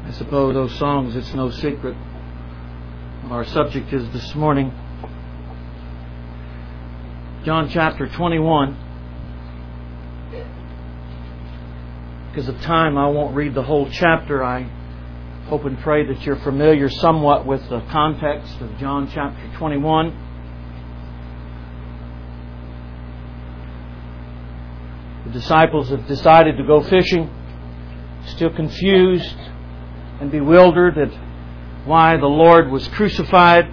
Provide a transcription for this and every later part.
I suppose those songs, it's no secret. Our subject is this morning John chapter 21. Because of time, I won't read the whole chapter. I hope and pray that you're familiar somewhat with the context of John chapter 21. The disciples have decided to go fishing, still confused and bewildered at why the Lord was crucified.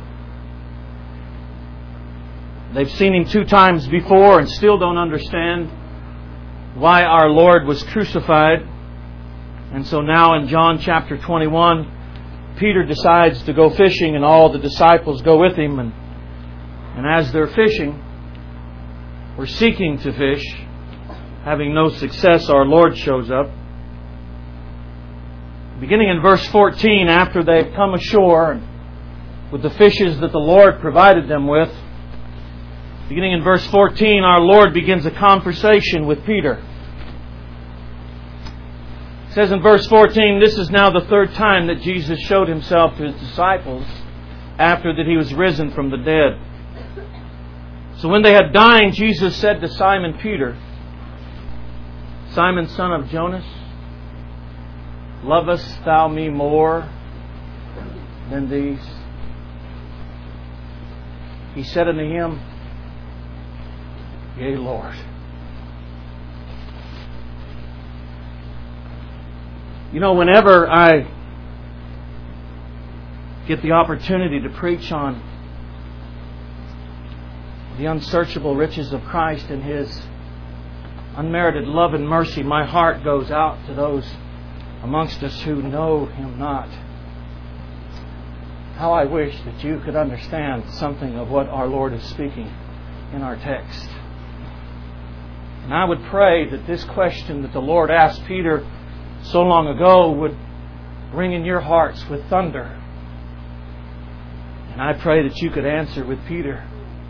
They've seen Him 2 times before and still don't understand why our Lord was crucified. And so now in John chapter 21, Peter decides to go fishing and all the disciples go with him. And as they're fishing, or seeking to fish, having no success, our Lord shows up. Beginning in verse 14, after they've come ashore with the fishes that the Lord provided them with, beginning in verse 14, our Lord begins a conversation with Peter. It says in verse 14, "This is now the 3rd time that Jesus showed Himself to His disciples after that He was risen from the dead. So when they had dined, Jesus said to Simon Peter, 'Simon, son of Jonas, lovest thou Me more than these?' He said unto him, Yea, Lord." You know, whenever I get the opportunity to preach on the unsearchable riches of Christ and His unmerited love and mercy, my heart goes out to those amongst us who know Him not. How I wish that you could understand something of what our Lord is speaking in our text. And I would pray that this question that the Lord asked Peter so long ago would ring in your hearts with thunder. And I pray that you could answer with Peter,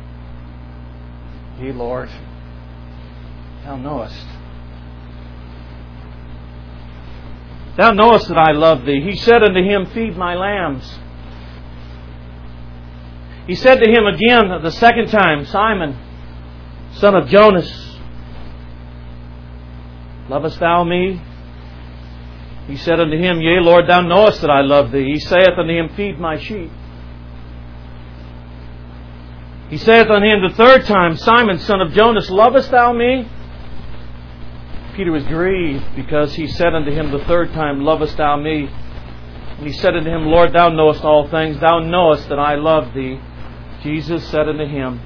Yea, Lord, Thou knowest. Thou knowest that I love Thee. He said unto him, Feed my lambs. He said to him again the 2nd time, Simon, son of Jonas, lovest thou Me? He said unto him, Yea, Lord, Thou knowest that I love Thee. He saith unto him, Feed my sheep. He saith unto him the 3rd time, Simon, son of Jonas, lovest thou Me? Peter was grieved because he said unto him the 3rd time, Lovest thou Me? And he said unto him, Lord, Thou knowest all things. Thou knowest that I love Thee. Jesus said unto him,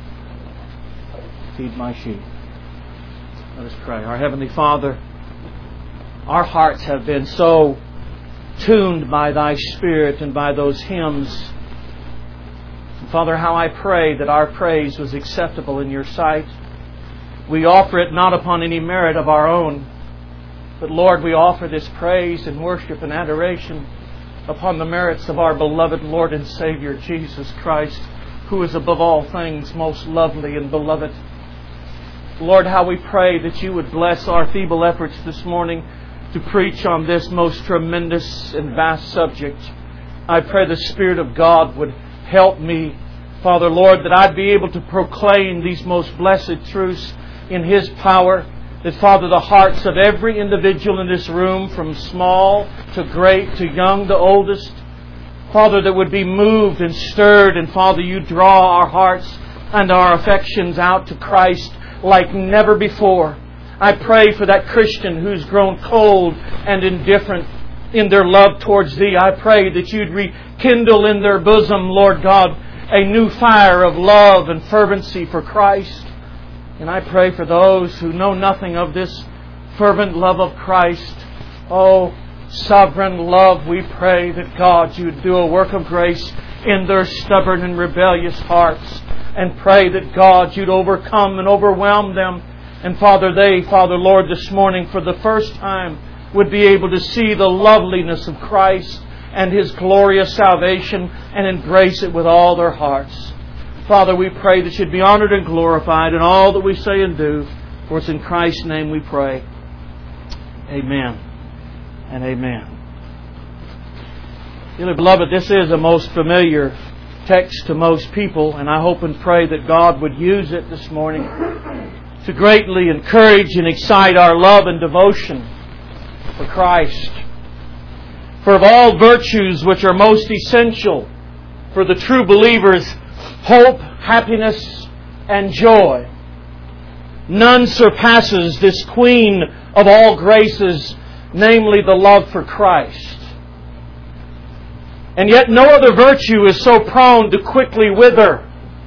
Feed my sheep. Let us pray. Our Heavenly Father, our hearts have been so tuned by Thy Spirit and by those hymns. And Father, how I pray that our praise was acceptable in Your sight. We offer it not upon any merit of our own, but Lord, we offer this praise and worship and adoration upon the merits of our beloved Lord and Savior, Jesus Christ, who is above all things most lovely and beloved. Lord, how we pray that You would bless our feeble efforts this morning to preach on this most tremendous and vast subject. I pray the Spirit of God would help me, Father, Lord, that I'd be able to proclaim these most blessed truths in His power, that, Father, the hearts of every individual in this room, from small to great to young to oldest, Father, that would be moved and stirred, and Father, You draw our hearts and our affections out to Christ like never before. I pray for that Christian who's grown cold and indifferent in their love towards Thee. I pray that You'd rekindle in their bosom, Lord God, a new fire of love and fervency for Christ. And I pray for those who know nothing of this fervent love of Christ. Oh, sovereign love, we pray that God, You'd do a work of grace in their stubborn and rebellious hearts. And pray that God, You'd overcome and overwhelm them. And Father, they, Father, Lord, this morning for the first time would be able to see the loveliness of Christ and His glorious salvation and embrace it with all their hearts. Father, we pray that You'd be honored and glorified in all that we say and do. For it's in Christ's name we pray. Amen and amen. Dearly beloved, this is a most familiar text to most people, and I hope and pray that God would use it this morning to greatly encourage and excite our love and devotion for Christ. For of all virtues which are most essential for the true believer's hope, happiness, and joy, none surpasses this queen of all graces, namely the love for Christ. And yet no other virtue is so prone to quickly wither,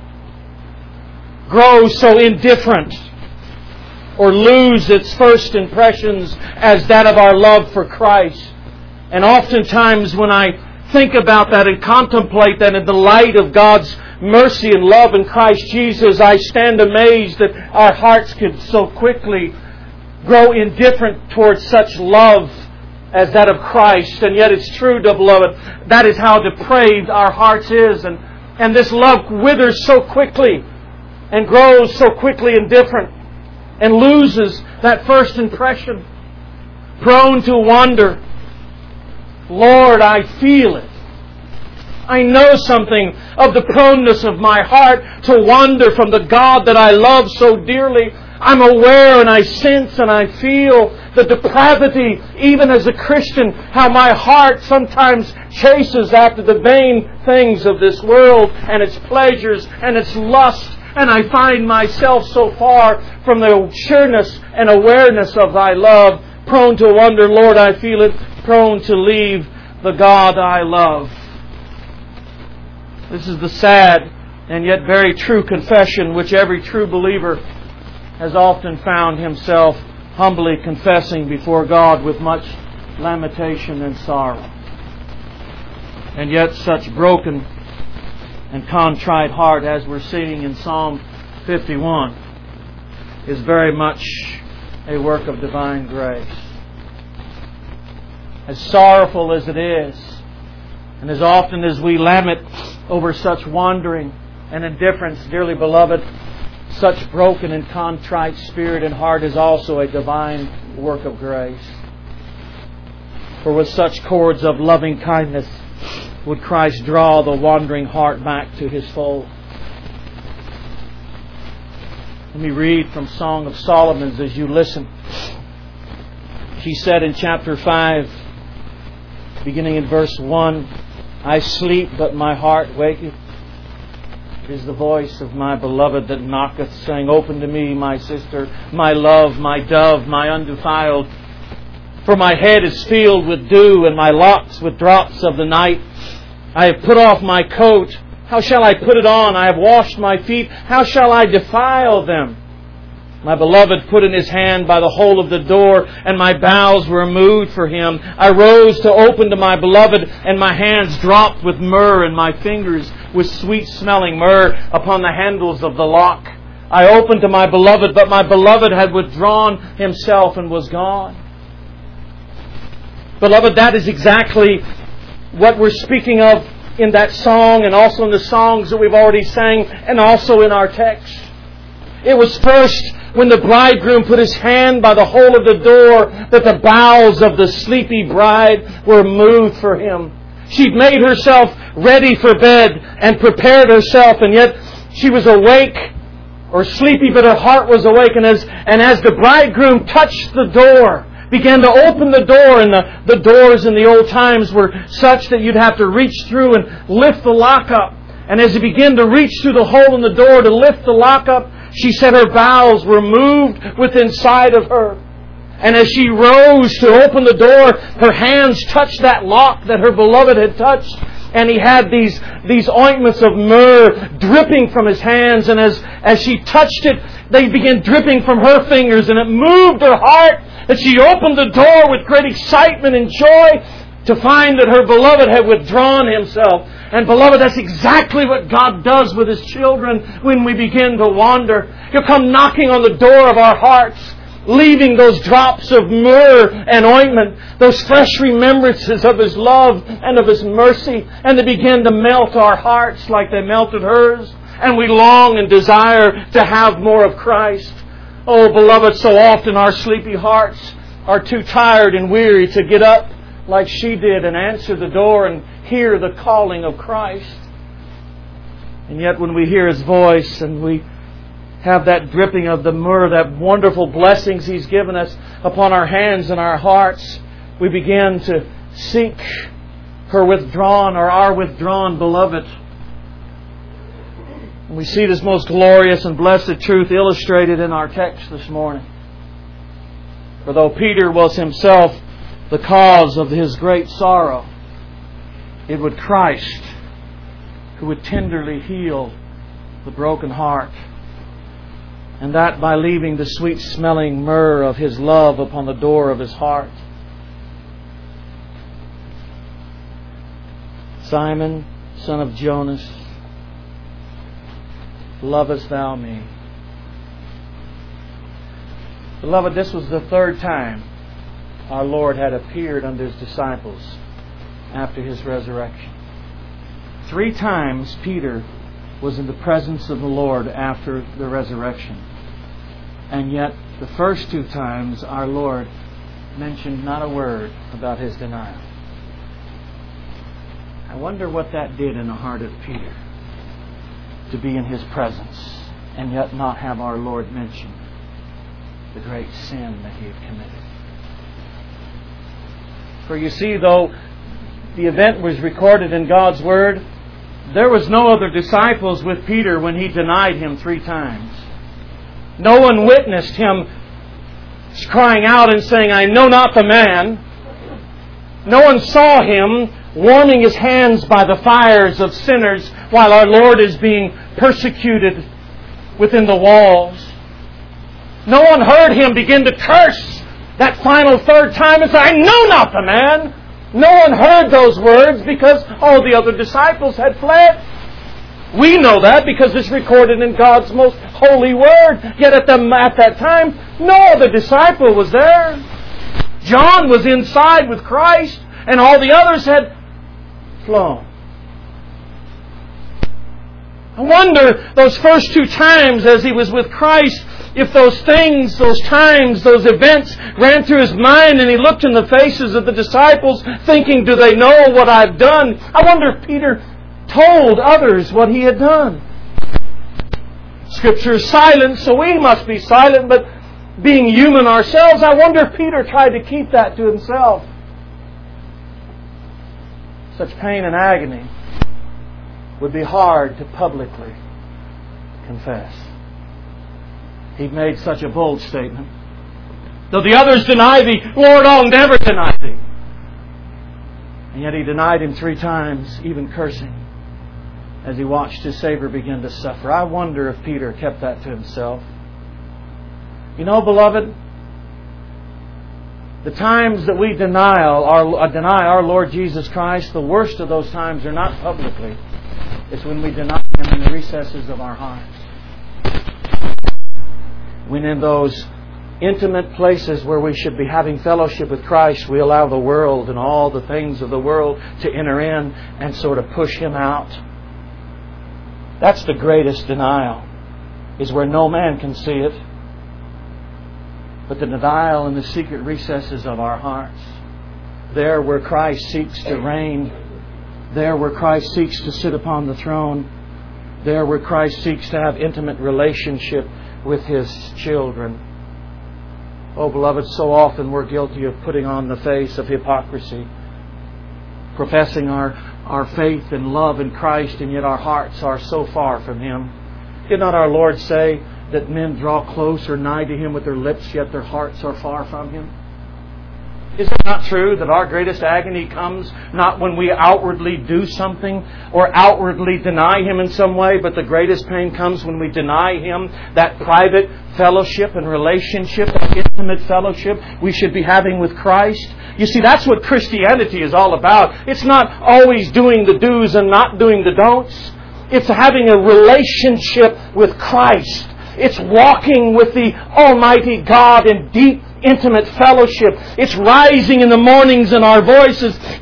grow so indifferent, or lose its first impressions as that of our love for Christ. And oftentimes when I think about that and contemplate that in the light of God's mercy and love in Christ Jesus, I stand amazed that our hearts could so quickly grow indifferent towards such love as that of Christ. And yet it's true, beloved, that is how depraved our hearts is. And this love withers so quickly and grows so quickly indifferent and loses that first impression, prone to wander. Lord, I feel it. I know something of the proneness of my heart to wander from the God that I love so dearly. I'm aware and I sense and I feel the depravity, even as a Christian, how my heart sometimes chases after the vain things of this world and its pleasures and its lust. And I find myself so far from the sureness and awareness of Thy love, prone to wonder, Lord, I feel it, prone to leave the God I love. This is the sad and yet very true confession which every true believer has often found himself humbly confessing before God with much lamentation and sorrow. And yet such broken and contrite heart, as we're seeing in Psalm 51, is very much a work of divine grace. As sorrowful as it is, and as often as we lament over such wandering and indifference, dearly beloved, such broken and contrite spirit and heart is also a divine work of grace. For with such cords of loving kindness would Christ draw the wandering heart back to His fold. Let me read from Song of Solomon's as you listen. He said in chapter 5, beginning in verse 1, I sleep, but my heart waketh. It is the voice of my beloved that knocketh, saying, Open to me, my sister, my love, my dove, my undefiled. For my head is filled with dew, and my locks with drops of the night. I have put off my coat. How shall I put it on? I have washed my feet. How shall I defile them? My beloved put in his hand by the hole of the door, and my bowels were moved for him. I rose to open to my beloved, and my hands dropped with myrrh, and my fingers with sweet-smelling myrrh upon the handles of the lock. I opened to my beloved, but my beloved had withdrawn himself and was gone. Beloved, that is exactly what we're speaking of in that song, and also in the songs that we've already sang, and also in our text. It was first when the bridegroom put his hand by the hole of the door that the bowels of the sleepy bride were moved for him. She'd made herself ready for bed and prepared herself, and yet she was awake or sleepy, but her heart was awake. And as the bridegroom touched the door, began to open the door, and the doors in the old times were such that you'd have to reach through and lift the lock up. And as he began to reach through the hole in the door to lift the lock up, she said her bowels were moved within inside of her. And as she rose to open the door, her hands touched that lock that her beloved had touched. And he had these ointments of myrrh dripping from his hands. And as she touched it, they began dripping from her fingers. And it moved her heart that she opened the door with great excitement and joy to find that her beloved had withdrawn himself. And beloved, that's exactly what God does with His children when we begin to wander. He'll come knocking on the door of our hearts, leaving those drops of myrrh and ointment, those fresh remembrances of His love and of His mercy, and they begin to melt our hearts like they melted hers. And we long and desire to have more of Christ. Oh, beloved, so often our sleepy hearts are too tired and weary to get up like she did and answer the door and hear the calling of Christ. And yet when we hear His voice and we have that dripping of the myrrh, that wonderful blessings He's given us upon our hands and our hearts, we begin to seek her withdrawn or our withdrawn beloved. And we see this most glorious and blessed truth illustrated in our text this morning. For though Peter was himself the cause of his great sorrow, it would Christ who would tenderly heal the broken heart, and that by leaving the sweet-smelling myrrh of His love upon the door of his heart. Simon, son of Jonas, lovest thou me? Beloved, this was the third time our Lord had appeared unto His disciples after His resurrection. 3 times Peter was in the presence of the Lord after the resurrection. And yet, the first 2 times our Lord mentioned not a word about His denial. I wonder what that did in the heart of Peter, to be in His presence and yet not have our Lord mention the great sin that he had committed. For you see, though the event was recorded in God's Word, there was no other disciples with Peter when he denied Him 3 times. No one witnessed him crying out and saying, I know not the man. No one saw Him warming His hands by the fires of sinners while our Lord is being persecuted within the walls. No one heard Him begin to curse that final 3rd time and say, I know not the man. No one heard those words because all the other disciples had fled. We know that because it's recorded in God's most holy Word. Yet at that time, no other disciple was there. John was inside with Christ, and all the others had flown. I wonder, those first 2 times as He was with Christ, if those things, those times, those events ran through His mind and He looked in the faces of the disciples thinking, do they know what I've done? I wonder if Peter told others what he had done. Scripture is silent, so we must be silent, but being human ourselves, I wonder if Peter tried to keep that to himself. Such pain and agony would be hard to publicly confess. He made such a bold statement. Though the others deny Thee, Lord, I'll never deny Thee. And yet He denied Him 3 times, even cursing, as He watched His Savior begin to suffer. I wonder if Peter kept that to himself. You know, beloved, the times that we deny our Lord Jesus Christ, the worst of those times are not publicly. It's when we deny Him in the recesses of our hearts. When in those intimate places where we should be having fellowship with Christ, we allow the world and all the things of the world to enter in and sort of push Him out. That's the greatest denial, is where no man can see it. But the denial in the secret recesses of our hearts. There where Christ seeks to reign. There where Christ seeks to sit upon the throne. There where Christ seeks to have intimate relationship with His children. Oh, beloved, so often we're guilty of putting on the face of hypocrisy, professing our faith and love in Christ, and yet our hearts are so far from Him. Did not our Lord say that men draw close or nigh to Him with their lips, yet their hearts are far from Him? Is it not true that our greatest agony comes not when we outwardly do something or outwardly deny Him in some way, but the greatest pain comes when we deny Him that private fellowship and relationship, that intimate fellowship we should be having with Christ? You see, that's what Christianity is all about. It's not always doing the do's and not doing the don'ts. It's having a relationship with Christ. It's walking with the Almighty God in deep, intimate fellowship. It's rising in the mornings in our voices,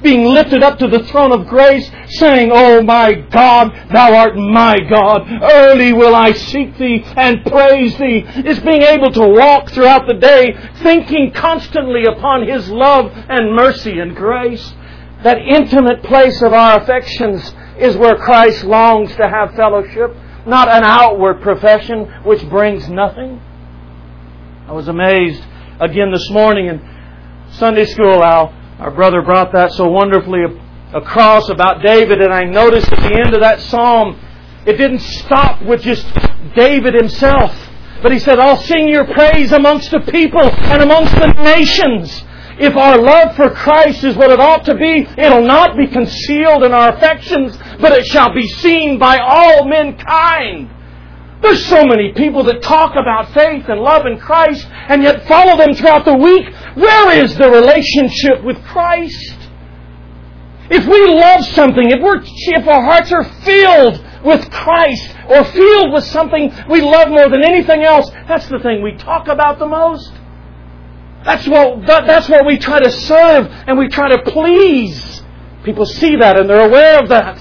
being lifted up to the throne of grace, saying, "Oh my God, Thou art my God. Early will I seek Thee and praise Thee." It's being able to walk throughout the day, thinking constantly upon His love and mercy and grace. That intimate place of our affections is where Christ longs to have fellowship, not an outward profession which brings nothing. I was amazed again this morning in Sunday school how our brother brought that so wonderfully across about David, and I noticed at the end of that psalm, it didn't stop with just David himself, but he said, "I'll sing your praise amongst the people and amongst the nations." If our love for Christ is what it ought to be, it'll not be concealed in our affections, but it shall be seen by all mankind. There's so many people that talk about faith and love in Christ and yet follow them throughout the week. Where is the relationship with Christ? If we love something, if our hearts are filled with Christ or filled with something we love more than anything else, that's the thing we talk about the most. That's what we try to serve and we try to please. People see that and they're aware of that.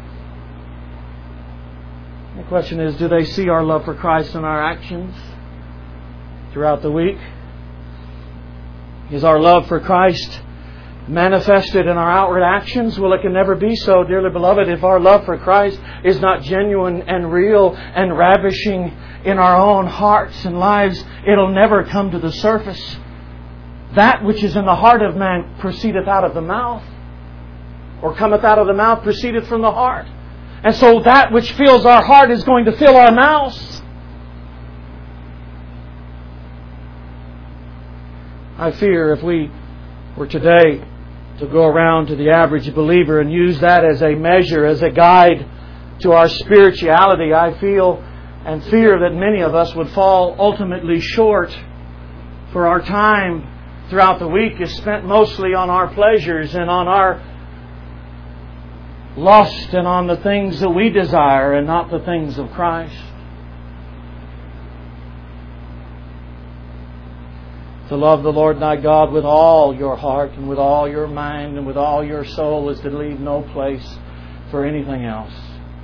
The question is, do they see our love for Christ in our actions throughout the week? Is our love for Christ manifested in our outward actions? Well, it can never be so, dearly beloved, if our love for Christ is not genuine and real and ravishing in our own hearts and lives. It'll never come to the surface. That which is in the heart of man proceedeth out of the mouth, or cometh out of the mouth proceedeth from the heart. And so that which fills our heart is going to fill our mouths. I fear if we were today to go around to the average believer and use that as a measure, as a guide to our spirituality, I feel and fear that many of us would fall ultimately short, for our time throughout the week is spent mostly on our pleasures and on our lust and on the things that we desire and not the things of Christ. To love the Lord thy God with all your heart and with all your mind and with all your soul is to leave no place for anything else.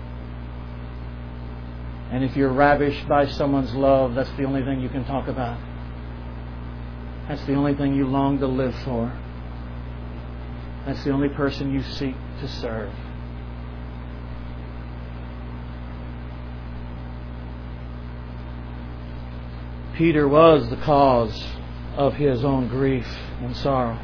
And if you're ravished by someone's love, that's the only thing you can talk about. That's the only thing you long to live for. That's the only person you seek to serve. Peter was the cause of his own grief and sorrow.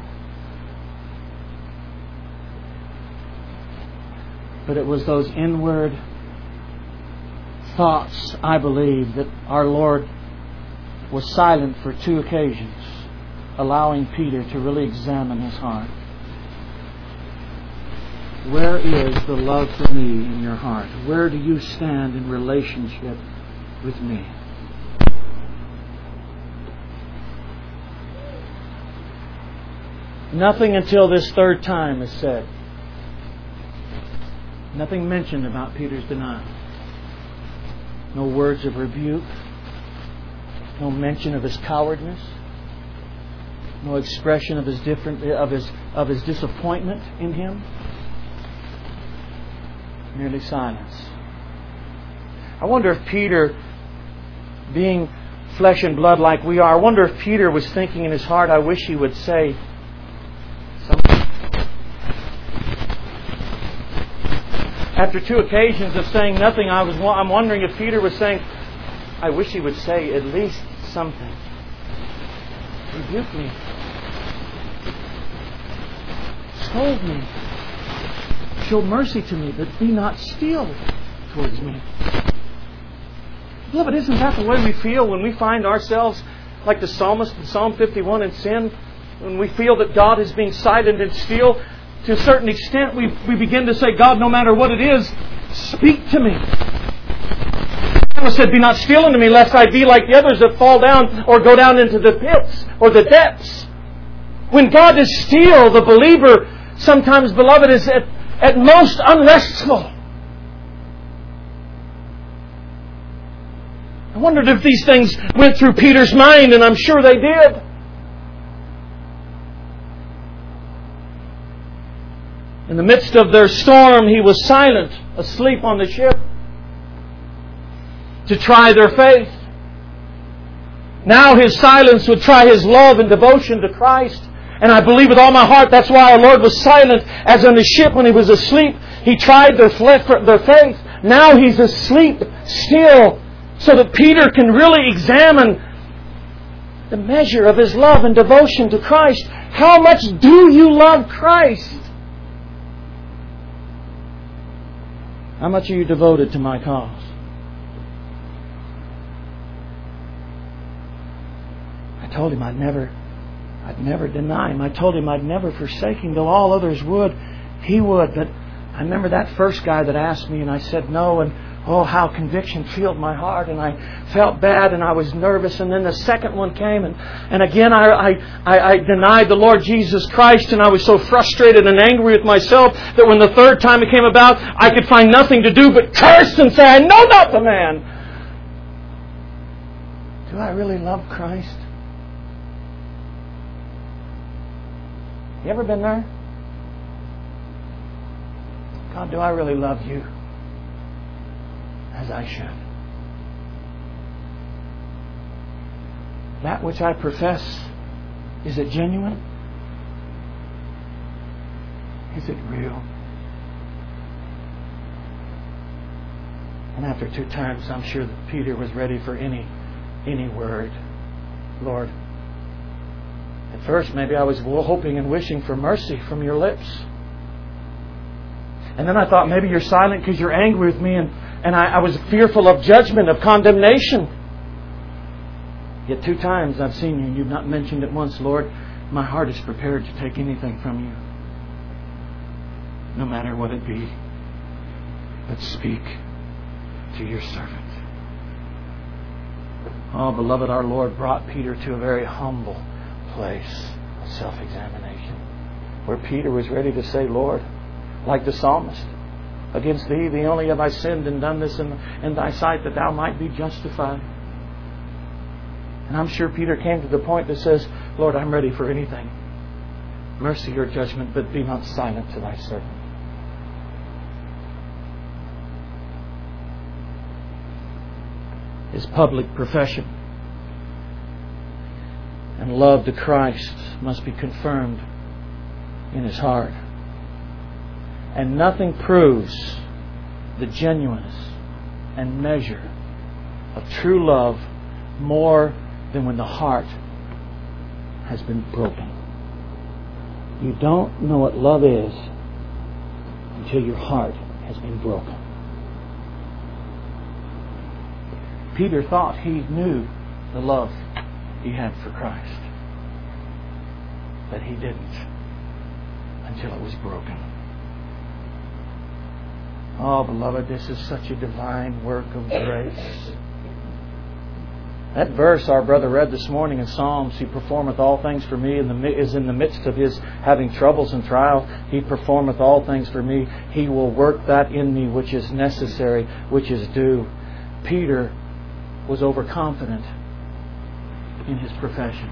But it was those inward thoughts, I believe, that our Lord was silent for 2 occasions, allowing Peter to really examine his heart. Where is the love for me in your heart? Where do you stand in relationship with me? Nothing until this 3rd time is said. Nothing mentioned about Peter's denial. No words of rebuke. No mention of his cowardness. No expression of his disappointment in him. Merely silence. I wonder if Peter, being flesh and blood like we are, I wonder if Peter was thinking in his heart, I wish he would say something. After 2 occasions of saying nothing, I'm wondering if Peter was saying, I wish he would say at least something. Rebuke me. Scold me. Show mercy to me, but be not still towards me. Beloved, isn't that the way we feel when we find ourselves like the psalmist in Psalm 51 in sin? When we feel that God is being silent and still, to a certain extent we begin to say, God, no matter what it is, speak to me. The Bible said, be not still unto me, lest I be like the others that fall down or go down into the pits or the depths. When God is still, the believer sometimes, beloved, is at most unrestful. I wondered if these things went through Peter's mind, and I'm sure they did. In the midst of their storm, He was silent, asleep on the ship, to try their faith. Now His silence would try His love and devotion to Christ. And I believe with all my heart that's why our Lord was silent as on the ship when He was asleep. He tried their faith. Now He's asleep still so that Peter can really examine the measure of his love and devotion to Christ. How much do you love Christ? How much are you devoted to my cause? I told him I'd never deny Him. I told him I'd never forsake Him, though all others would. He would. But I remember that first guy that asked me, and I said no, and oh, how conviction filled my heart, and I felt bad, and I was nervous. And then the second one came, and again I denied the Lord Jesus Christ, and I was so frustrated and angry with myself that when the third time it came about, I could find nothing to do but curse and say, I know not the man. Do I really love Christ? You ever been there? God, do I really love You as I should? That which I profess, is it genuine? Is it real? And after 2 times, I'm sure that Peter was ready for any word. Lord, at first maybe I was hoping and wishing for mercy from Your lips. And then I thought maybe You're silent because You're angry with me, and I was fearful of judgment, of condemnation. Yet 2 times I've seen You and You've not mentioned it once. Lord, my heart is prepared to take anything from You, no matter what it be. But speak to Your servant. Oh, beloved, our Lord brought Peter to a very humble place of self-examination, where Peter was ready to say, Lord, like the psalmist, against Thee, Thee only have I sinned and done this in Thy sight, that Thou might be justified. And I'm sure Peter came to the point that says, Lord, I'm ready for anything. Mercy or judgment, but be not silent to Thy servant. His public profession and love to Christ must be confirmed in his heart. And nothing proves the genuineness and measure of true love more than when the heart has been broken. You don't know what love is until your heart has been broken. Peter thought he knew the love he had for Christ, but he didn't until it was broken. Oh, beloved, this is such a divine work of grace. That verse our brother read this morning in Psalms, He performeth all things for me, is in the midst of his having troubles and trials. He performeth all things for me. He will work that in me which is necessary, which is due. Peter was overconfident in his profession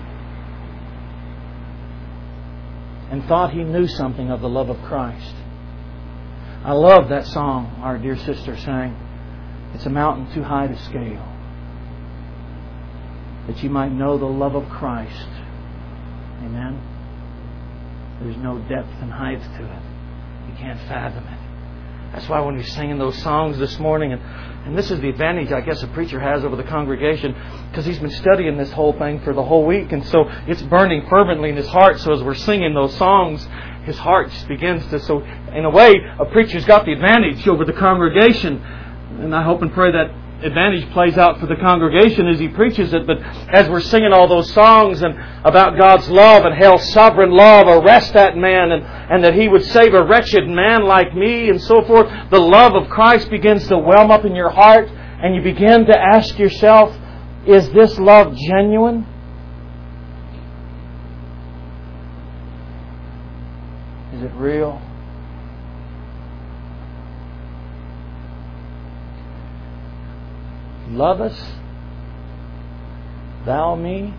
and thought he knew something of the love of Christ. I love that song our dear sister sang. It's a mountain too high to scale, that you might know the love of Christ. Amen. There's no depth and height to it. You can't fathom it. That's why when we're singing those songs this morning, and this is the advantage I guess a preacher has over the congregation, because he's been studying this whole thing for the whole week, and so it's burning fervently in his heart. So as we're singing those songs, his heart just begins to, so in a way, a preacher's got the advantage over the congregation. And I hope and pray that advantage plays out for the congregation as he preaches it. But as we're singing all those songs and about God's love and how sovereign love arrests that man, and that He would save a wretched man like me and so forth, the love of Christ begins to whelm up in your heart, and you begin to ask yourself, is this love genuine? Is it real? Lovest thou me?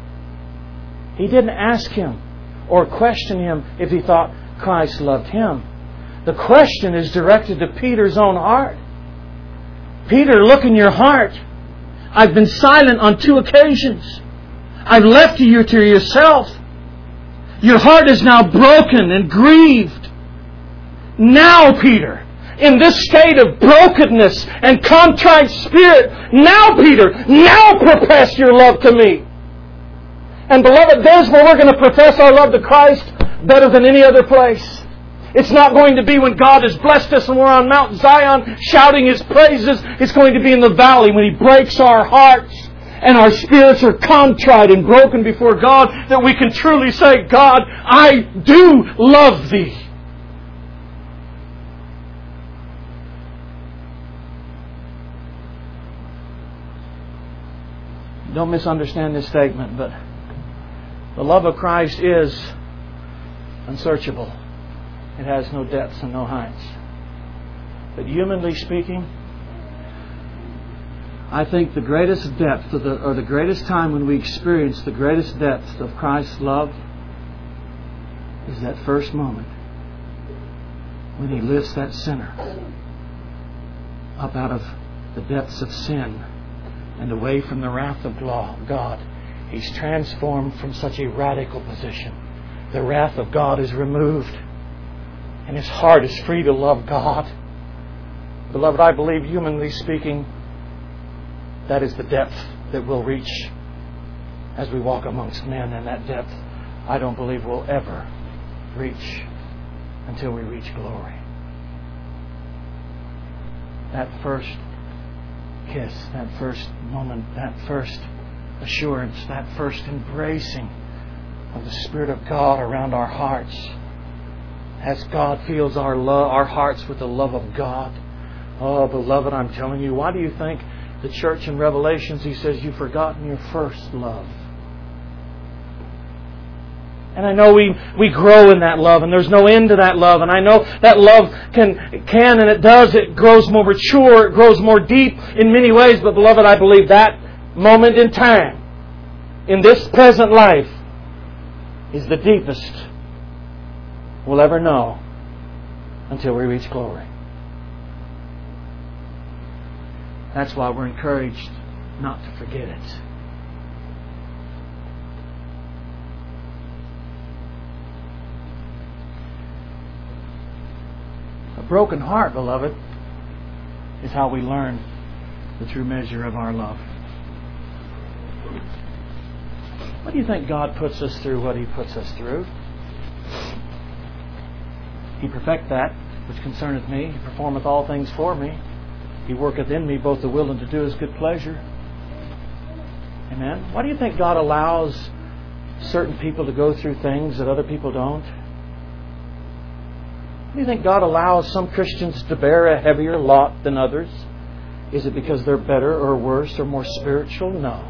He didn't ask him or question him if he thought Christ loved him. The question is directed to Peter's own heart. Peter, look in your heart. I've been silent on 2 occasions. I've left you to yourself. Your heart is now broken and grieved. Now, Peter, in this state of brokenness and contrite spirit, now, Peter, now profess your love to me. And beloved, there's where we're going to profess our love to Christ better than any other place. It's not going to be when God has blessed us and we're on Mount Zion shouting His praises. It's going to be in the valley when He breaks our hearts and our spirits are contrite and broken before God, that we can truly say, God, I do love Thee. Don't misunderstand this statement, but the love of Christ is unsearchable. It has no depths and no heights. But humanly speaking, I think the greatest depth or the greatest time when we experience the greatest depth of Christ's love is that first moment when He lifts that sinner up out of the depths of sin and away from the wrath of God. He's transformed from such a radical position. The wrath of God is removed, and his heart is free to love God. Beloved, I believe, humanly speaking, that is the depth that we'll reach as we walk amongst men, and that depth I don't believe we'll ever reach until we reach glory. That first kiss, that first moment, that first assurance, that first embracing of the Spirit of God around our hearts, as God fills our hearts with the love of God. Oh, beloved, I'm telling you, why do you think the church in Revelations, he says, you've forgotten your first love? And I know we grow in that love, and there's no end to that love. And I know that love can and it does, it grows more mature, it grows more deep in many ways. But beloved, I believe that moment in time, in this present life, is the deepest we'll ever know until we reach glory. That's why we're encouraged not to forget it. A broken heart, beloved, is how we learn the true measure of our love. What do you think God puts us through what He puts us through? He perfect that which concerneth me. He performeth all things for me. He worketh in me both the will and to do His good pleasure. Amen? Why do you think God allows certain people to go through things that other people don't? Why do you think God allows some Christians to bear a heavier lot than others? Is it because they're better or worse or more spiritual? No.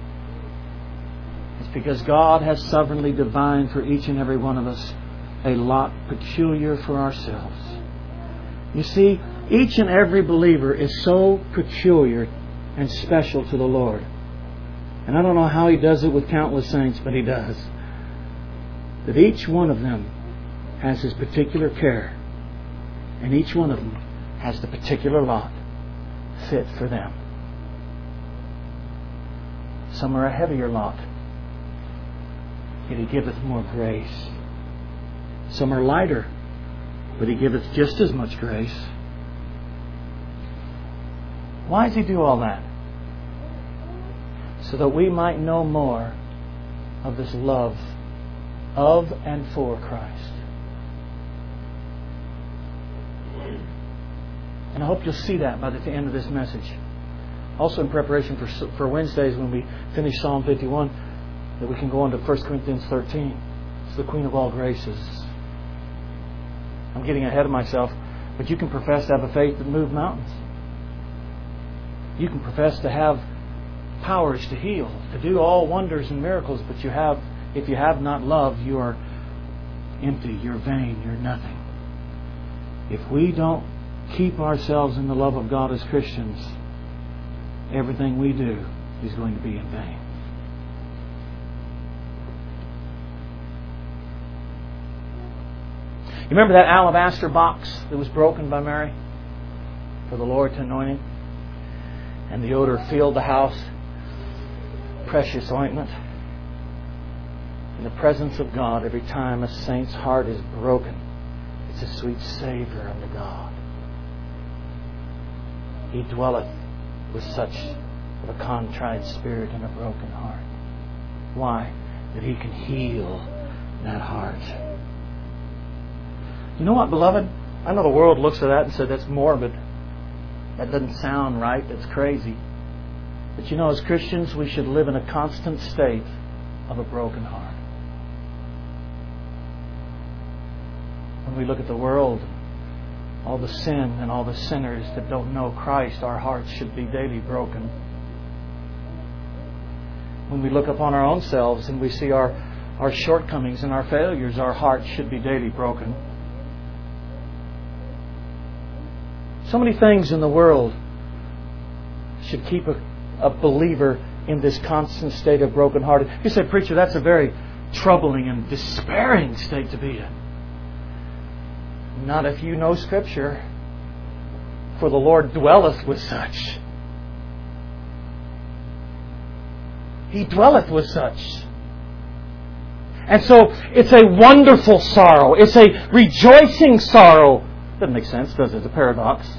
It's because God has sovereignly divined for each and every one of us a lot peculiar for ourselves. You see, each and every believer is so peculiar and special to the Lord. And I don't know how He does it with countless saints, but He does. That each one of them has his particular care. And each one of them has the particular lot fit for them. Some are a heavier lot, yet He giveth more grace. Some are lighter, but He giveth just as much grace. Why does He do all that? So that we might know more of this love of and for Christ. And I hope you'll see that by the end of this message. Also in preparation for Wednesdays when we finish Psalm 51, that we can go on to 1 Corinthians 13. It's the Queen of all graces. I'm getting ahead of myself, but you can profess to have a faith that moves mountains. You can profess to have powers to heal, to do all wonders and miracles, but if you have not love, you are empty, you're vain, you're nothing. If we don't keep ourselves in the love of God as Christians, everything we do is going to be in vain. You remember that alabaster box that was broken by Mary for the Lord to anoint Him? And the odor filled the house. Precious ointment. In the presence of God, every time a saint's heart is broken, it's a sweet savour unto God. He dwelleth with such of a contrite spirit and a broken heart. Why? That He can heal that heart. You know what, beloved? I know the world looks at that and says, that's morbid. That doesn't sound right. That's crazy. But you know, as Christians, we should live in a constant state of a broken heart. When we look at the world, all the sin and all the sinners that don't know Christ, our hearts should be daily broken. When we look upon our own selves and we see our shortcomings and our failures, our hearts should be daily broken. So many things in the world should keep a believer in this constant state of brokenhearted. You say, preacher, that's a very troubling and despairing state to be in. Not if you know Scripture. For the Lord dwelleth with such. He dwelleth with such. And so it's a wonderful sorrow. It's a rejoicing sorrow. Doesn't make sense, does it? It's a paradox.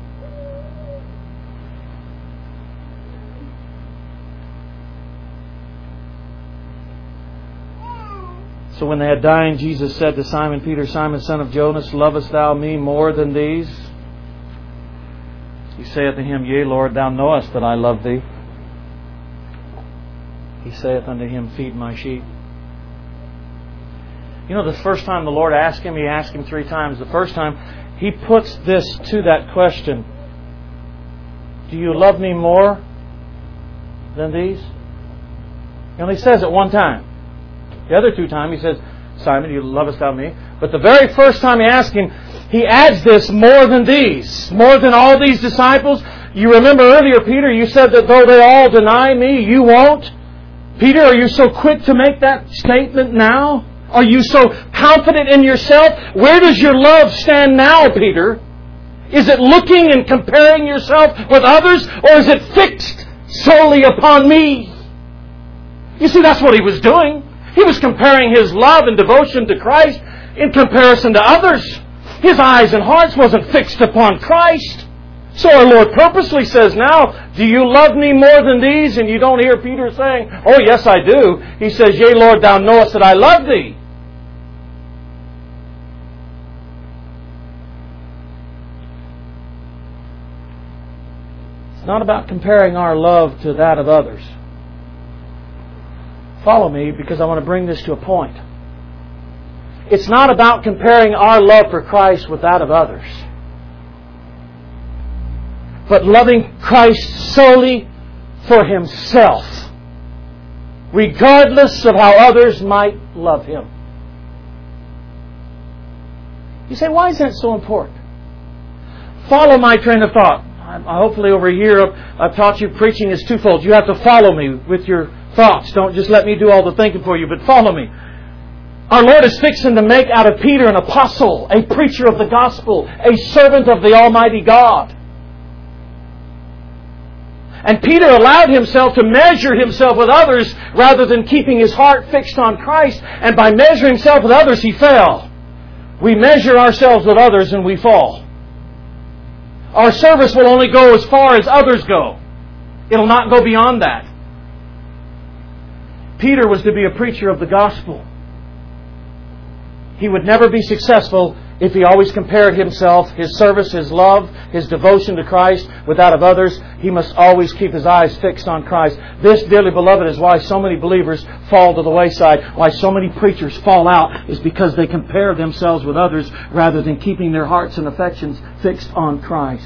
So when they had dined, Jesus said to Simon Peter, Simon, son of Jonas, lovest thou me more than these? He saith to him, Yea, Lord, thou knowest that I love thee. He saith unto him, Feed my sheep. You know, the first time the Lord asked him, He asked him 3 times. The first time, He puts this to that question. Do you love me more than these? He only says it one time. The other 2 times He says, Simon, you lovest thou me? But the very first time He asked him, He adds this, more than these. More than all these disciples. You remember earlier, Peter, you said that though they all deny me, you won't. Peter, are you so quick to make that statement now? Are you so confident in yourself? Where does your love stand now, Peter? Is it looking and comparing yourself with others, or is it fixed solely upon me? You see, that's what He was doing. He was comparing His love and devotion to Christ in comparison to others. His eyes and hearts wasn't fixed upon Christ. So our Lord purposely says now, do you love me more than these? And you don't hear Peter saying, oh yes I do. He says, Yea, Lord, thou knowest that I love thee. It's not about comparing our love to that of others. Follow me, because I want to bring this to a point. It's not about comparing our love for Christ with that of others, but loving Christ solely for Himself, regardless of how others might love Him. You say, why is that so important? Follow my train of thought. Hopefully over here I've taught you preaching is twofold. You have to follow me with your thoughts. Don't just let me do all the thinking for you, but follow me. Our Lord is fixing to make out of Peter an apostle, a preacher of the gospel, a servant of the Almighty God. And Peter allowed himself to measure himself with others rather than keeping his heart fixed on Christ. And by measuring himself with others, he fell. We measure ourselves with others and we fall. Our service will only go as far as others go. It'll not go beyond that. Peter was to be a preacher of the gospel. He would never be successful if he always compared himself, his service, his love, his devotion to Christ with that of others. He must always keep his eyes fixed on Christ. This, dearly beloved, is why so many believers fall to the wayside. Why so many preachers fall out is because they compare themselves with others rather than keeping their hearts and affections fixed on Christ.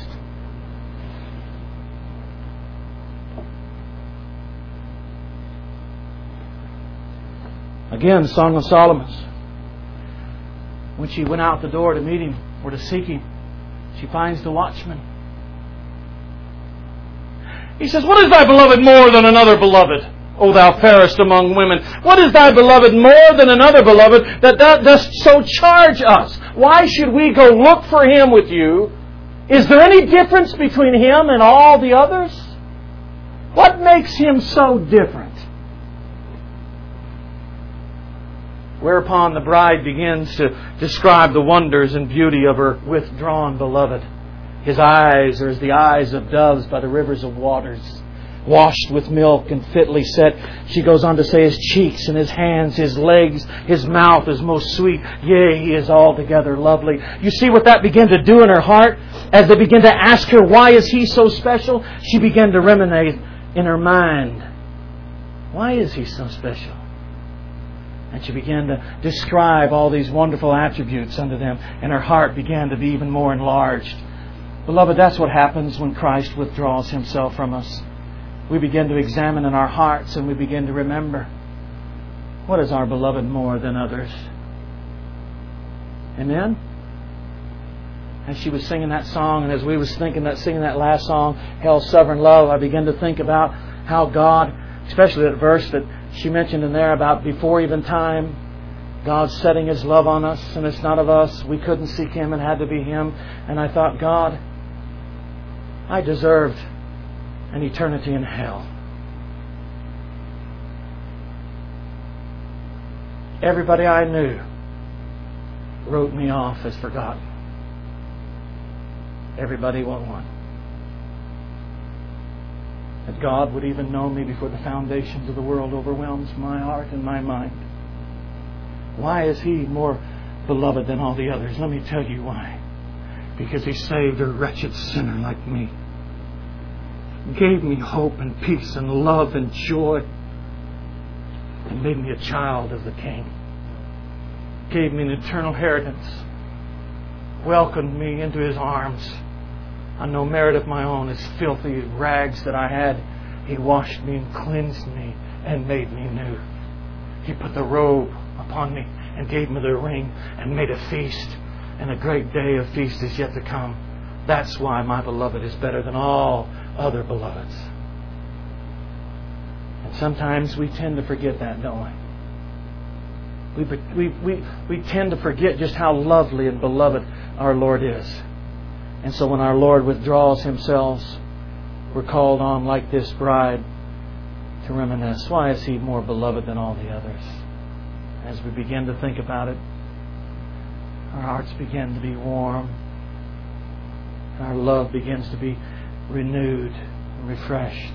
Again, Song of Solomon's. When she went out the door to meet him or to seek him, she finds the watchman. He says, what is thy beloved more than another beloved? O thou fairest among women. What is thy beloved more than another beloved that thou dost so charge us? Why should we go look for him with you? Is there any difference between him and all the others? What makes him so different? Whereupon the bride begins to describe the wonders and beauty of her withdrawn beloved. His eyes are as the eyes of doves by the rivers of waters, washed with milk and fitly set. She goes on to say, his cheeks and his hands, his legs, his mouth is most sweet. Yea, he is altogether lovely. You see what that began to do in her heart? As they began to ask her, why is he so special? She began to ruminate in her mind. Why is he so special? And she began to describe all these wonderful attributes unto them. And her heart began to be even more enlarged. Beloved, that's what happens when Christ withdraws himself from us. We begin to examine in our hearts and we begin to remember, what is our beloved more than others? Amen? As she was singing that song and as we was singing that last song, Hell's Sovereign Love, I began to think about how God, especially that verse that she mentioned in there about before even time, God's setting His love on us and it's not of us. We couldn't seek Him and had to be Him. And I thought, God, I deserved an eternity in hell. Everybody I knew wrote me off as forgotten. Everybody but one. That God would even know me before the foundations of the world overwhelms my heart and my mind. Why is He more beloved than all the others? Let me tell you why. Because He saved a wretched sinner like me. Gave me hope and peace and love and joy. And made me a child of the King. Gave me an eternal inheritance. Welcomed me into His arms. On no merit of my own, His filthy rags that I had, He washed me and cleansed me and made me new. He put the robe upon me and gave me the ring and made a feast. And a great day of feast is yet to come. That's why my beloved is better than all other beloveds. And sometimes we tend to forget that, don't we? We tend to forget just how lovely and beloved our Lord is. And so when our Lord withdraws Himself, we're called on like this bride to reminisce. Why is He more beloved than all the others? As we begin to think about it, our hearts begin to be warm. Our love begins to be renewed and refreshed.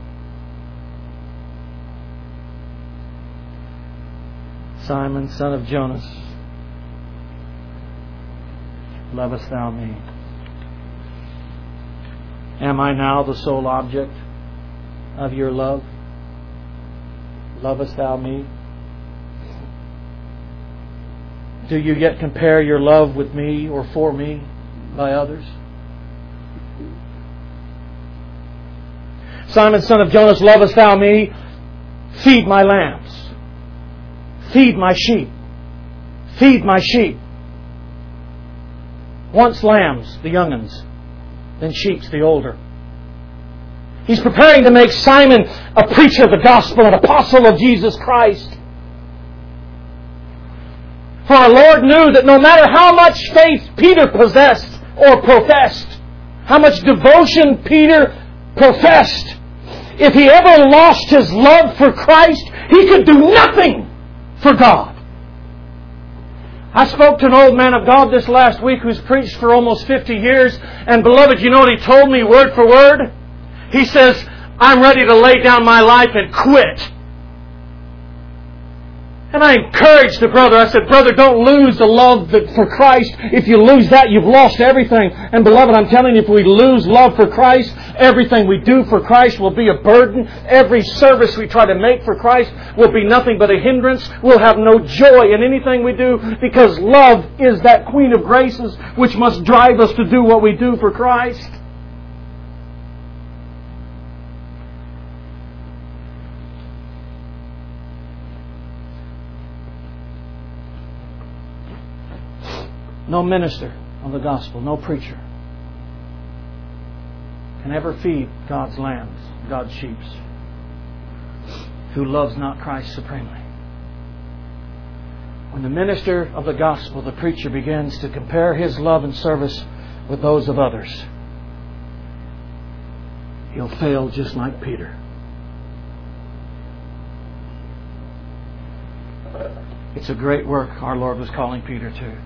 Simon, son of Jonas, lovest thou me? Am I now the sole object of your love? Lovest thou me? Do you yet compare your love with me or for me by others? Simon, son of Jonas, lovest thou me? Feed my lambs. Feed my sheep. Feed my sheep. Once lambs, the young'uns, then sheep's the older. He's preparing to make Simon a preacher of the gospel, an apostle of Jesus Christ. For our Lord knew that no matter how much faith Peter possessed or professed, how much devotion Peter professed, if he ever lost his love for Christ, he could do nothing for God. I spoke to an old man of God this last week who's preached for almost 50 years. And beloved, you know what he told me word for word? He says, I'm ready to lay down my life and quit. And I encouraged the brother. I said, brother, don't lose the love for Christ. If you lose that, you've lost everything. And beloved, I'm telling you, if we lose love for Christ, everything we do for Christ will be a burden. Every service we try to make for Christ will be nothing but a hindrance. We'll have no joy in anything we do because love is that queen of graces which must drive us to do what we do for Christ. No minister of the gospel, no preacher can ever feed God's lambs, God's sheep. who loves not Christ supremely. When the minister of the gospel, the preacher, begins to compare his love and service with those of others, he'll fail just like Peter. It's a great work our Lord was calling Peter to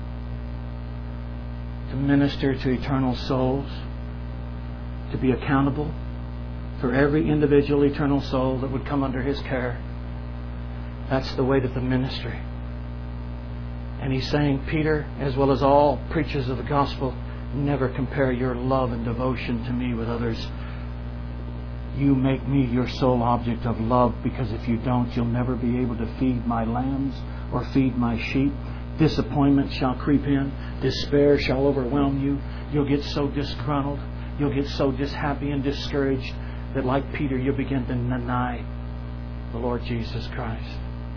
minister to eternal souls, to be accountable for every individual eternal soul that would come under His care. That's the weight of the ministry. And He's saying, Peter, as well as all preachers of the gospel, never compare your love and devotion to me with others. You make me your sole object of love, because if you don't, you'll never be able to feed my lambs or feed my sheep. Disappointment shall creep in. Despair shall overwhelm you. You'll get so disgruntled. You'll get so dishappy and discouraged that, like Peter, you'll begin to deny the Lord Jesus Christ.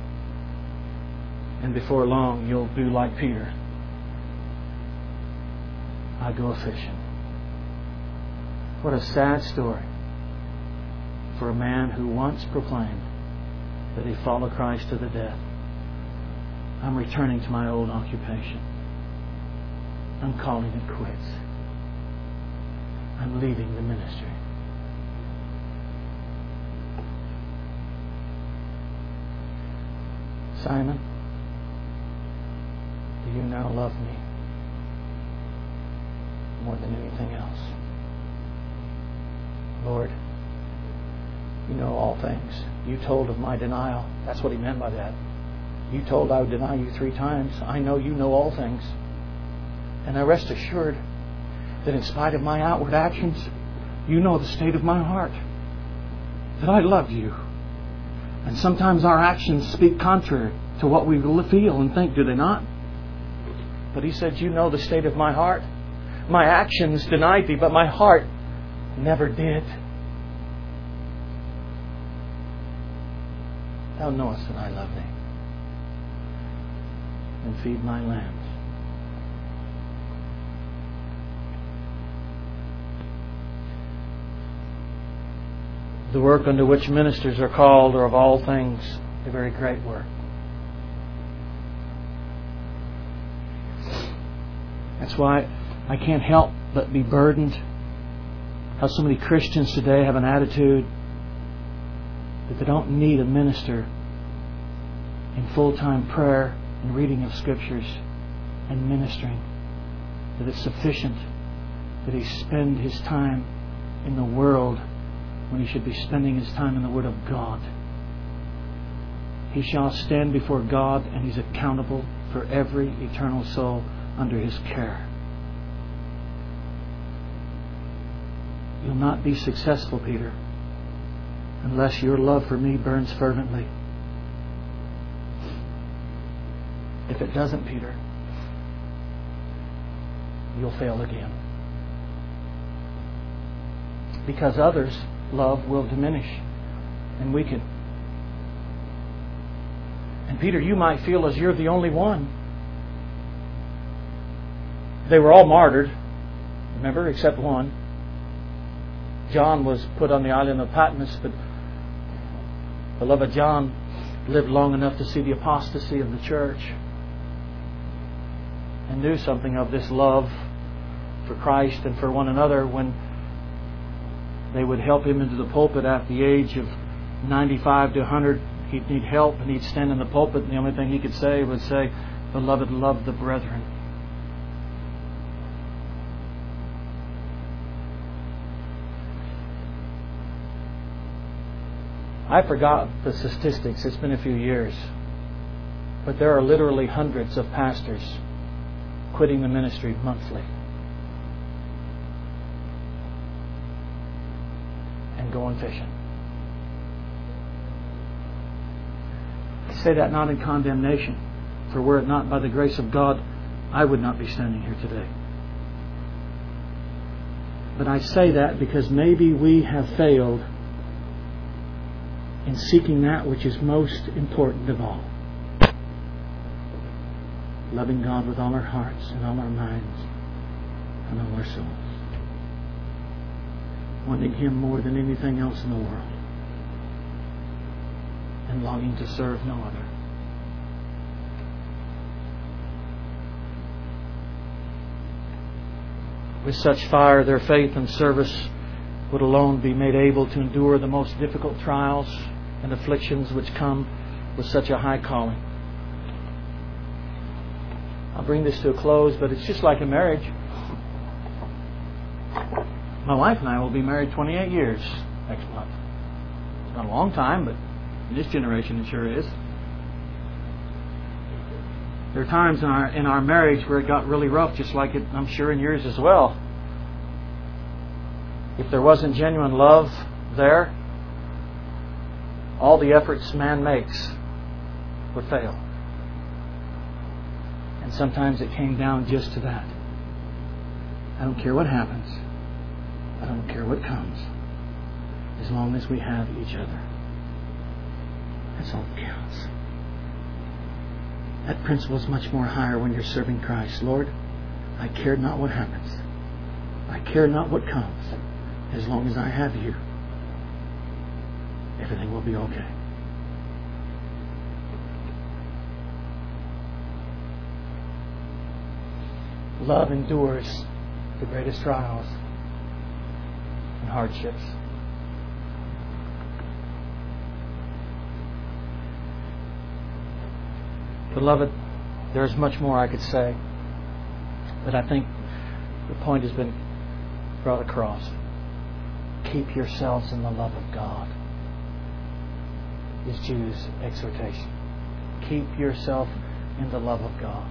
And before long, you'll do like Peter. I go a-fishing. What a sad story for a man who once proclaimed that he followed Christ to the death. I'm returning to my old occupation. I'm calling it quits. I'm leaving the ministry. Simon, do you now love me more than anything else? Lord, you know all things. You told of my denial. That's what He meant by that. You told I would deny you 3 times. I know you know all things. And I rest assured that in spite of my outward actions, you know the state of my heart. That I love you. And sometimes our actions speak contrary to what we feel and think, do they not? But He said, you know the state of my heart. My actions denied thee, but my heart never did. Thou knowest that I love thee. And feed my lambs. The work unto which ministers are called are of all things a very great work. That's why I can't help but be burdened how so many Christians today have an attitude that they don't need a minister in full-time prayer and reading of Scriptures and ministering. That it's sufficient that he spend his time in the world when he should be spending his time in the Word of God. He shall stand before God, and he's accountable for every eternal soul under his care. You'll not be successful, Peter, unless your love for me burns fervently. If it doesn't, Peter, you'll fail again. Because others' love will diminish and weaken. And Peter, you might feel as you're the only one. They were all martyred, remember, except one. John was put on the island of Patmos, but beloved John lived long enough to see the apostasy of the church and knew something of this love for Christ and for one another when they would help him into the pulpit at the age of 95 to 100. He'd need help and he'd stand in the pulpit and the only thing he could say was say, "Beloved, love the brethren." I forgot the statistics. It's been a few years. But there are literally hundreds of pastors quitting the ministry monthly and going fishing. I say that not in condemnation, for were it not by the grace of God, I would not be standing here today. But I say that because maybe we have failed in seeking that which is most important of all. Loving God with all our hearts and all our minds and all our souls. Wanting Him more than anything else in the world. and longing to serve no other. With such fire, their faith and service would alone be made able to endure the most difficult trials and afflictions which come with such a high calling. I'll bring this to a close, but it's just like a marriage. My wife and I will be married 28 years next month. It's not a long time, but in this generation it sure is. There are times in our marriage where it got really rough, just like it, I'm sure, in yours as well. If there wasn't genuine love there, all the efforts man makes would fail. And sometimes it came down just to that. I don't care what happens. I don't care what comes. As long as we have each other. That's all that counts. That principle is much more higher when you're serving Christ. Lord, I care not what happens. I care not what comes. As long as I have you, everything will be okay. Love endures the greatest trials and hardships. Beloved, there's much more I could say, but I think the point has been brought across. Keep yourselves in the love of God, is Jude's exhortation. Keep yourself in the love of God.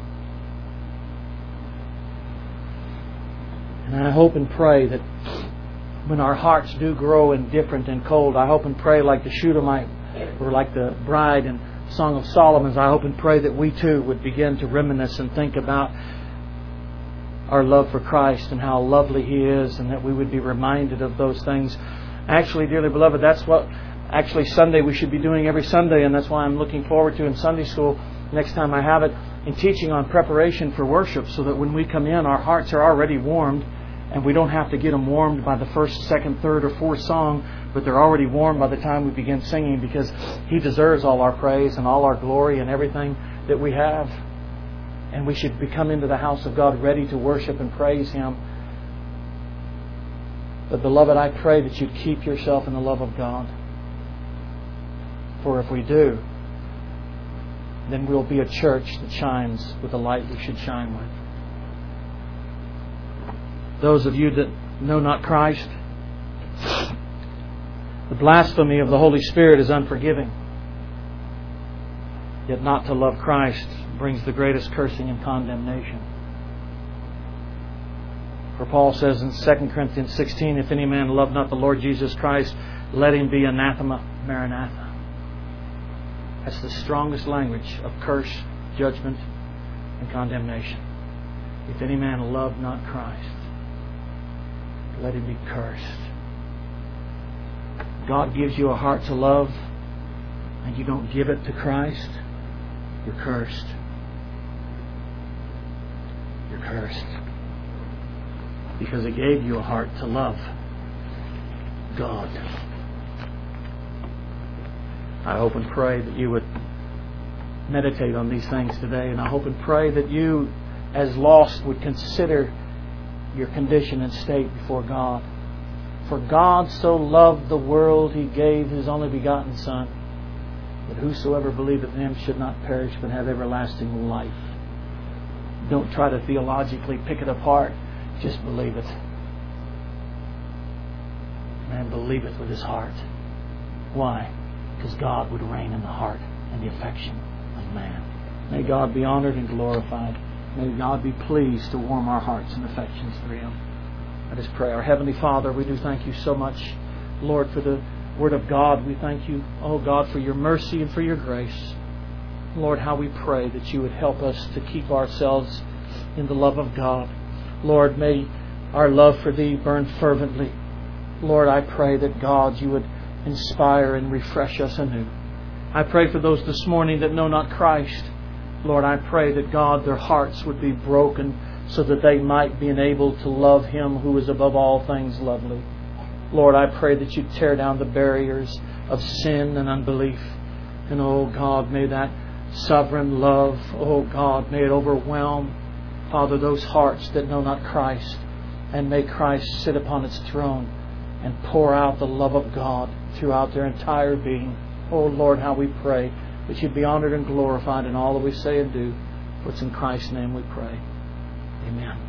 And I hope and pray that when our hearts do grow indifferent and cold, I hope and pray like the Shunammite, or like the bride in Song of Solomon's, I hope and pray that we too would begin to reminisce and think about our love for Christ and how lovely He is, and that we would be reminded of those things. Actually, dearly beloved, that's what Sunday we should be doing every Sunday, and that's why I'm looking forward to in Sunday school, next time I have it, in teaching on preparation for worship, so that when we come in, our hearts are already warmed, and we don't have to get them warmed by the first, second, third, or fourth song, but they're already warmed by the time we begin singing, because He deserves all our praise and all our glory and everything that we have. And we should come into the house of God ready to worship and praise Him. But beloved, I pray that you keep yourself in the love of God. For if we do, then we'll be a church that shines with the light we should shine with. Those of you that know not Christ, the blasphemy of the Holy Spirit is unforgiving. Yet not to love Christ brings the greatest cursing and condemnation. For Paul says in 2 Corinthians 16, if any man love not the Lord Jesus Christ, let him be anathema maranatha. That's the strongest language of curse, judgment, and condemnation. If any man love not Christ, let him be cursed. God gives you a heart to love, and you don't give it to Christ, you're cursed. You're cursed. Because He gave you a heart to love God. I hope and pray that you would meditate on these things today, and I hope and pray that you, as lost, would consider your condition and state before God. For God so loved the world, He gave His only begotten Son, that whosoever believeth in Him should not perish but have everlasting life. Don't try to theologically pick it apart. Just believe it. Man believeth with his heart. Why? Because God would reign in the heart and the affection of man. May God be honored and glorified. May God be pleased to warm our hearts and affections through Him. Let us pray. Our Heavenly Father, we do thank You so much, Lord, for the Word of God. We thank You, oh God, for Your mercy and for Your grace. Lord, how we pray that You would help us to keep ourselves in the love of God. Lord, may our love for Thee burn fervently. Lord, I pray that God, You would inspire and refresh us anew. I pray for those this morning that know not Christ. Lord, I pray that God, their hearts would be broken so that they might be enabled to love Him who is above all things lovely. Lord, I pray that You tear down the barriers of sin and unbelief, And oh God, may that sovereign love, oh God, may it overwhelm, Father, those hearts that know not Christ. And may Christ sit upon its throne and pour out the love of God throughout their entire being. Oh Lord, how we pray that You be honored and glorified in all that we say and do. For it's in Christ's name we pray. Amen.